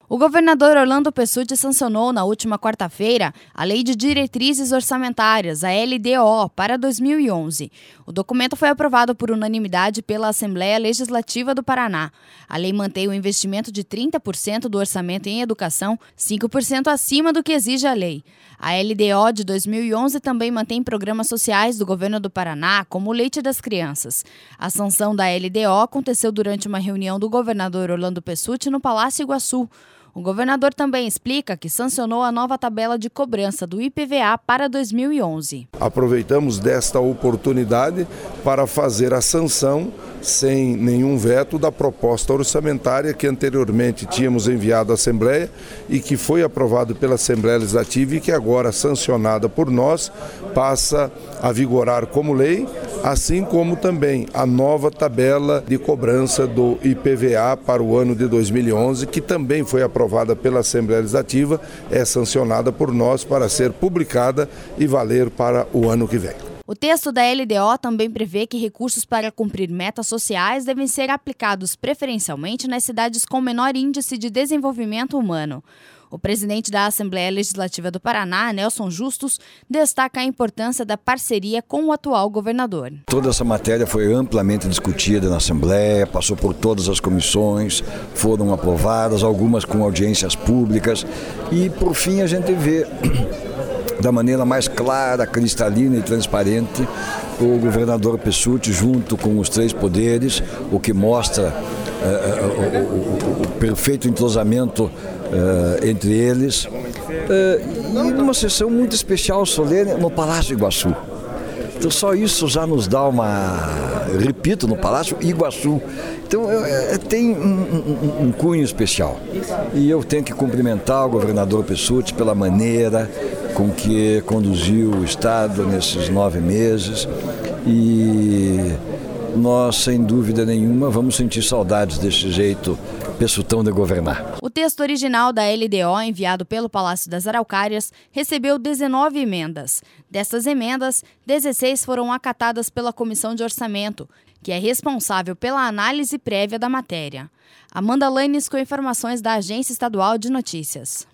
O governador Orlando Pessutti sancionou na última quarta-feira a Lei de Diretrizes Orçamentárias, a LDO, para 2011. O documento foi aprovado por unanimidade pela Assembleia Legislativa do Paraná. A lei mantém o investimento de 30% do orçamento em educação, 5% acima do que exige a lei. A LDO de 2011 também mantém programas sociais do governo do Paraná, como o Leite das Crianças. A sanção da LDO aconteceu durante uma reunião do governador Orlando Pessutti no Palácio Iguaçu. O governador também explica que sancionou a nova tabela de cobrança do IPVA para 2011. Aproveitamos desta oportunidade para fazer a sanção, sem nenhum veto, da proposta orçamentária que anteriormente tínhamos enviado à Assembleia e que foi aprovado pela Assembleia Legislativa e que agora, sancionada por nós, passa a vigorar como lei, assim como também a nova tabela de cobrança do IPVA para o ano de 2011, que também foi aprovada pela Assembleia Legislativa, é sancionada por nós para ser publicada e valer para o ano que vem. O texto da LDO também prevê que recursos para cumprir metas sociais devem ser aplicados preferencialmente nas cidades com menor índice de desenvolvimento humano. O presidente da Assembleia Legislativa do Paraná, Nelson Justus, destaca a importância da parceria com o atual governador. Toda essa matéria foi amplamente discutida na Assembleia, passou por todas as comissões, foram aprovadas, algumas com audiências públicas e, por fim, a gente vê da maneira mais clara, cristalina e transparente o governador Pessutti junto com os três poderes, o que mostra o perfeito entrosamento entre eles, e numa sessão muito especial, solene, no Palácio Iguaçu. Então só isso já nos dá repito, no Palácio Iguaçu. Então tem um cunho especial. E eu tenho que cumprimentar o governador Pessutti pela maneira com que conduziu o Estado nesses 9 meses. E nós, sem dúvida nenhuma, vamos sentir saudades desse jeito Pessutão de governar. O texto original da LDO, enviado pelo Palácio das Araucárias, recebeu 19 emendas. Dessas emendas, 16 foram acatadas pela Comissão de Orçamento, que é responsável pela análise prévia da matéria. Amanda Lanes com informações da Agência Estadual de Notícias.